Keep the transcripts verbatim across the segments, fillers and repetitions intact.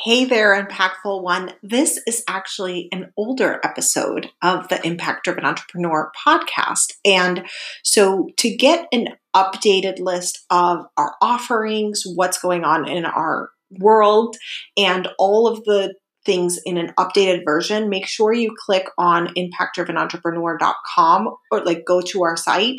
Hey there, Impactful One. This is actually an older episode of the Impact Driven Entrepreneur podcast. And so to get an updated list of our offerings, what's going on in our world, and all of the things in an updated version, make sure you click on impact driven entrepreneur dot com or like go to our site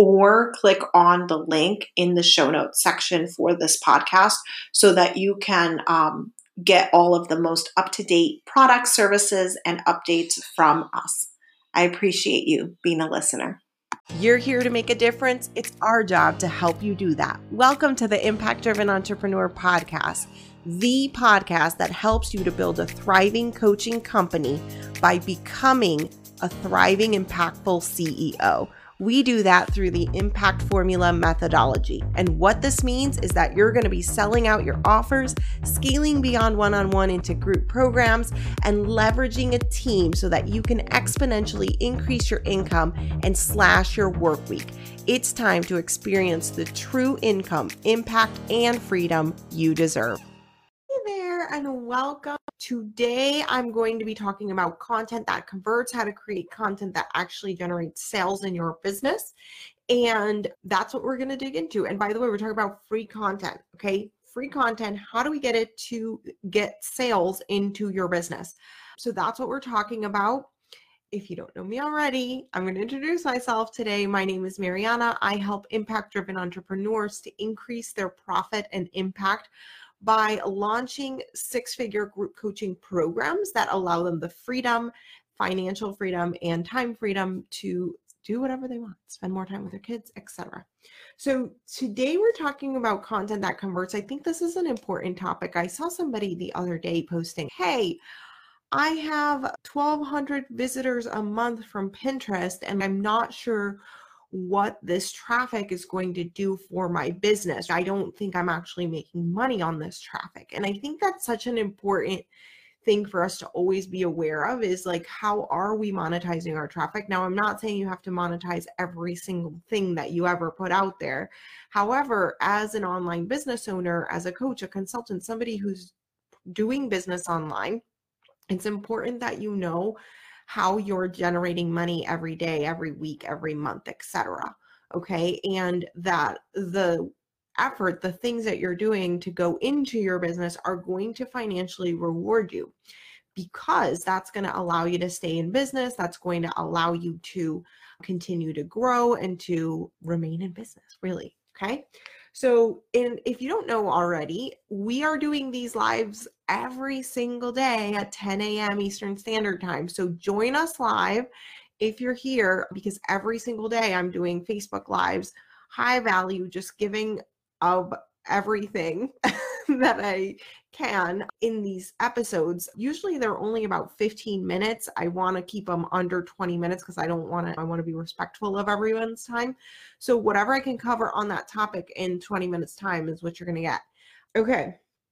or click on the link in the show notes section for this podcast so that you can um, get all of the most up-to-date products, services, and updates from us. I appreciate you being a listener. You're here to make a difference. It's our job to help you do that. Welcome to the Impact Driven Entrepreneur Podcast, the podcast that helps you to build a thriving coaching company by becoming a thriving, impactful C E O. We do that through the Impact Formula methodology. And what this means is that you're going to be selling out your offers, scaling beyond one-on-one into group programs, and leveraging a team so that you can exponentially increase your income and slash your work week. It's time to experience the true income, impact, and freedom you deserve. Hey there, and welcome. Today, I'm going to be talking about content that converts, how to create content that actually generates sales in your business. And that's what we're going to dig into. And by the way, we're talking about free content, okay? Free content, how do we get it to get sales into your business? So that's what we're talking about. If you don't know me already, I'm going to introduce myself today. My name is Mariana. I help impact-driven entrepreneurs to increase their profit and impact by launching six-figure group coaching programs that allow them the freedom, financial freedom, and time freedom to do whatever they want, spend more time with their kids, et cetera. So today we're talking about content that converts. I think this is an important topic. I saw somebody the other day posting, hey, I have twelve hundred visitors a month from Pinterest, and I'm not sure what this traffic is going to do for my business. I don't think I'm actually making money on this traffic. And I think that's such an important thing for us to always be aware of is like, how are we monetizing our traffic? Now, I'm not saying you have to monetize every single thing that you ever put out there. However, as an online business owner, as a coach, a consultant, somebody who's doing business online, it's important that you know how you're generating money every day, every week, every month, et cetera. Okay. And that the effort, the things that you're doing to go into your business are going to financially reward you, because that's going to allow you to stay in business. That's going to allow you to continue to grow and to remain in business, really. Okay. So, and if you don't know already, we are doing these lives every single day at ten a.m. Eastern Standard Time. So join us live if you're here, because every single day I'm doing Facebook Lives, high value, just giving of everything that I can in these episodes. Usually they're only about fifteen minutes. I want to keep them under twenty minutes because I don't want to, I want to be respectful of everyone's time. So whatever I can cover on that topic in twenty minutes time is what you're going to get. Okay.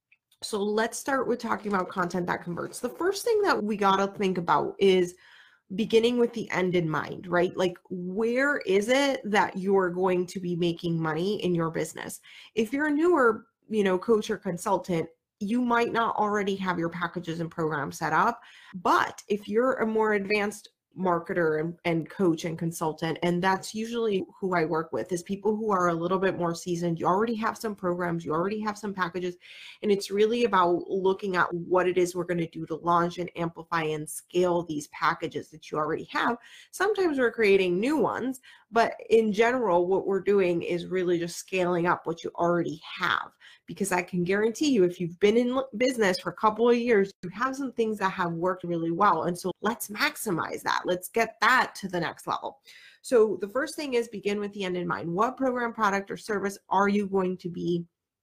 So let's start with talking about content that converts. The first thing that we got to think about is beginning with the end in mind, right? Like, where is it that you're going to be making money in your business? If you're a newer, you know, coach or consultant, you might not already have your packages and programs set up. But if you're a more advanced marketer and, and coach and consultant, and that's usually who I work with, is people who are a little bit more seasoned. You already have some programs, you already have some packages, and it's really about looking at what it is we're going to do to launch and amplify and scale these packages that you already have. Sometimes we're creating new ones, but in general, what we're doing is really just scaling up what you already have. Because I can guarantee you, if you've been in business for a couple of years, you have some things that have worked really well. And so let's maximize that. Let's get that to the next level. So the first thing is begin with the end in mind. What program, product, or service are you going to be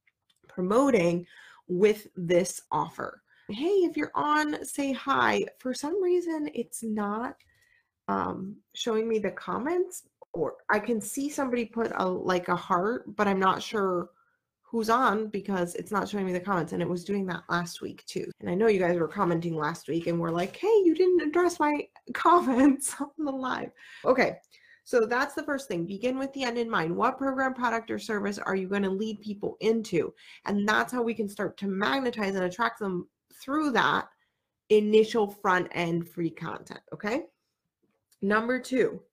promoting with this offer? Hey, if you're on Say Hi, for some reason, it's not um, showing me the comments, or I can see somebody put a like a heart, but I'm not sure who's on because it's not showing me the comments, and it was doing that last week too. And I know you guys were commenting last week and were like, hey, you didn't address my comments on the live. Okay, so that's the first thing. Begin with the end in mind. What program, product, or service are you going to lead people into? And that's how we can start to magnetize and attract them through that initial front end free content. Okay. Number two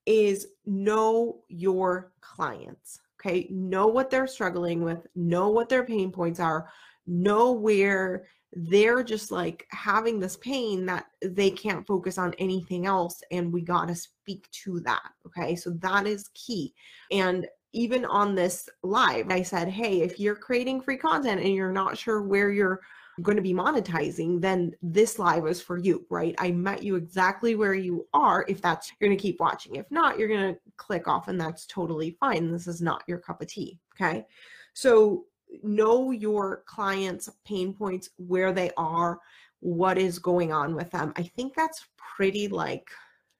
is know your clients. Okay. Know what they're struggling with, know what their pain points are, know where they're just like having this pain that they can't focus on anything else. And we got to speak to that. Okay. So that is key. And even on this live, I said, hey, if you're creating free content and you're not sure where you're going to be monetizing, then this live is for you, right? I met you exactly where you are. If that's, you're going to keep watching. If not, you're going to click off, and that's totally fine. This is not your cup of tea. Okay. So know your clients' pain points, where they are, what is going on with them. I think that's pretty like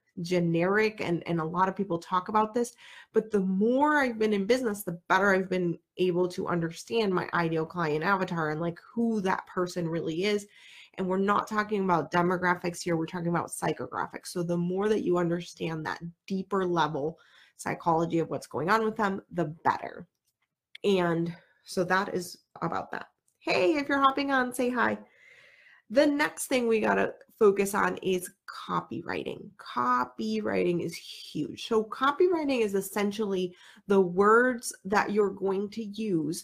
generic, and, and a lot of people talk about this, but the more I've been in business, the better I've been able to understand my ideal client avatar and like who that person really is. And we're not talking about demographics here, we're talking about psychographics. So the more that you understand that deeper level psychology of what's going on with them, the better. And so that is about that. Hey, if you're hopping on, say hi. The next thing we got to focus on is copywriting. Copywriting is huge. So copywriting is essentially the words that you're going to use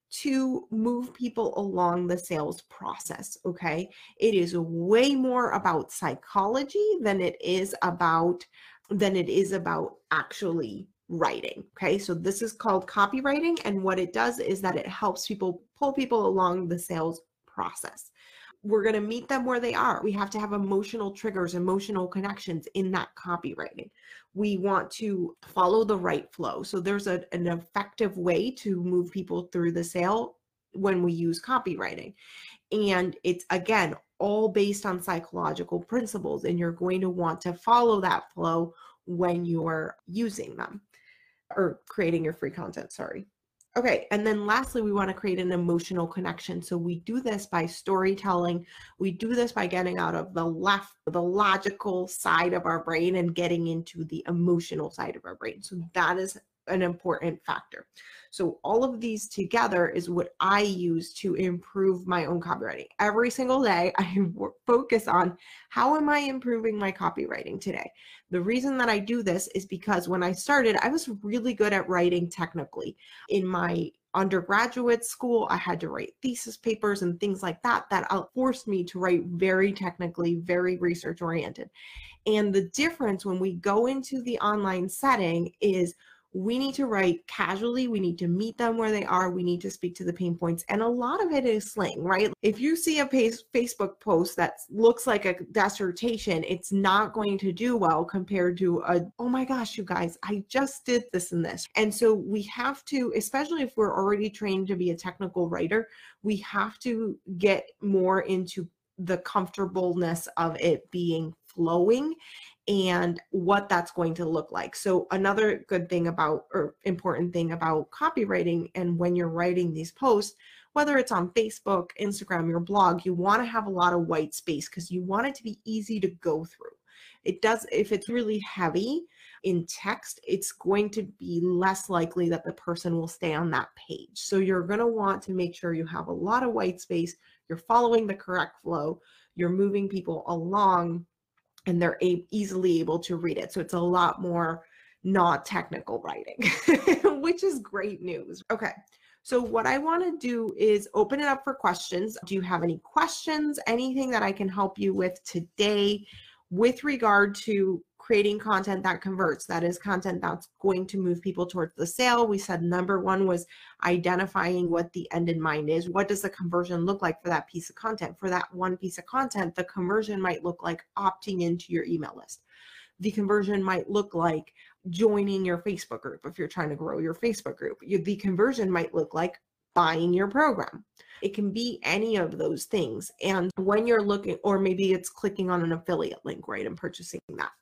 to move people along the sales process, okay? It is way more about psychology than it is about than it is about actually writing, okay? So this is called copywriting, and what it does is that it helps people pull people along the sales process. We're going to meet them where they are. We have to have emotional triggers, emotional connections in that copywriting. We want to follow the right flow. So there's a, an effective way to move people through the sale when we use copywriting. And it's, again, all based on psychological principles, and you're going to want to follow that flow when you're using them or creating your free content, sorry. Okay, and then lastly, we want to create an emotional connection. So we do this by storytelling. We do this by getting out of the left, the logical side of our brain and getting into the emotional side of our brain. So that is an important factor. So all of these together is what I use to improve my own copywriting. Every single day, I focus on how am I improving my copywriting today? The reason that I do this is because when I started, I was really good at writing technically. In my undergraduate school, I had to write thesis papers and things like that, that forced me to write very technically, very research oriented. And the difference when we go into the online setting is we need to write casually. We need to meet them where they are. We need to speak to the pain points. And a lot of it is slang, right? If you see a Facebook post that looks like a dissertation, it's not going to do well compared to a, oh my gosh, you guys, I just did this and this. And so we have to, especially if we're already trained to be a technical writer, we have to get more into the comfortableness of it being flowing and what that's going to look like. So another good thing about, or important thing about copywriting, and when you're writing these posts, whether it's on Facebook, Instagram, your blog, you want to have a lot of white space because you want it to be easy to go through. It does, if it's really heavy in text, it's going to be less likely that the person will stay on that page. So you're going to want to make sure you have a lot of white space, you're following the correct flow, you're moving people along, and they're a- easily able to read it. So it's a lot more not technical writing, which is great news. Okay, so what I want to do is open it up for questions. Do you have any questions, anything that I can help you with today with regard to creating content that converts? That is content that's going to move people towards the sale. We said number one was identifying what the end in mind is. What does the conversion look like for that piece of content? For that one piece of content, the conversion might look like opting into your email list. The conversion might look like joining your Facebook group if you're trying to grow your Facebook group. The conversion might look like buying your program. It can be any of those things. And when you're looking, or maybe it's clicking on an affiliate link, right, and purchasing that.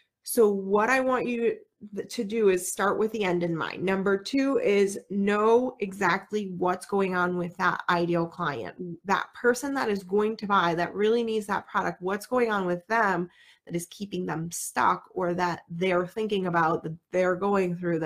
So what I want you to do is start with the end in mind. Number two is know exactly what's going on with that ideal client, that person that is going to buy, that really needs that product. What's going on with them that is keeping them stuck, or that they're thinking about, that they're going through, that they need help with, and really speaking to that. And speaking in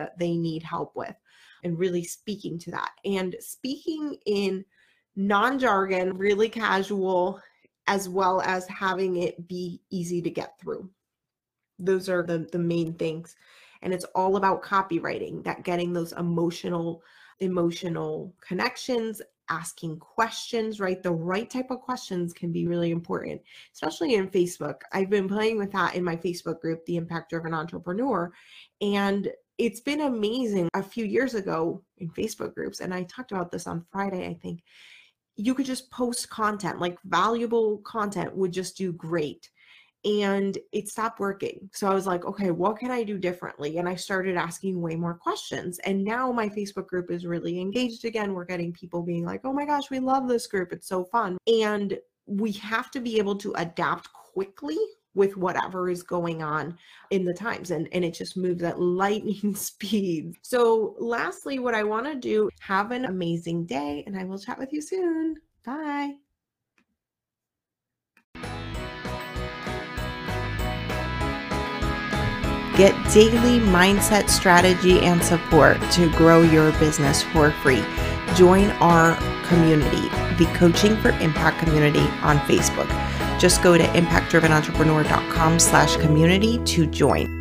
non-jargon, really casual, as well as having it be easy to get through. Those are the, the main things. And it's all about copywriting, that getting those emotional, emotional connections, asking questions, right? The right type of questions can be really important, especially in Facebook. I've been playing with that in my Facebook group, The Impact Driven Entrepreneur. And it's been amazing. A few years ago in Facebook groups, and I talked about this on Friday, I think, you could just post content, like valuable content would just do great. And it stopped working. So I was like, okay, what can I do differently? And I started asking way more questions. And now my Facebook group is really engaged again. We're getting people being like, oh my gosh, we love this group. It's so fun. And we have to be able to adapt quickly with whatever is going on in the times. And, and it just moves at lightning speed. So lastly, what I want to do, have an amazing day, and I will chat with you soon. Bye. Get daily mindset strategy and support to grow your business for free. Join our community, the Coaching for Impact community on Facebook. Just go to impact driven entrepreneur dot com slash community to join.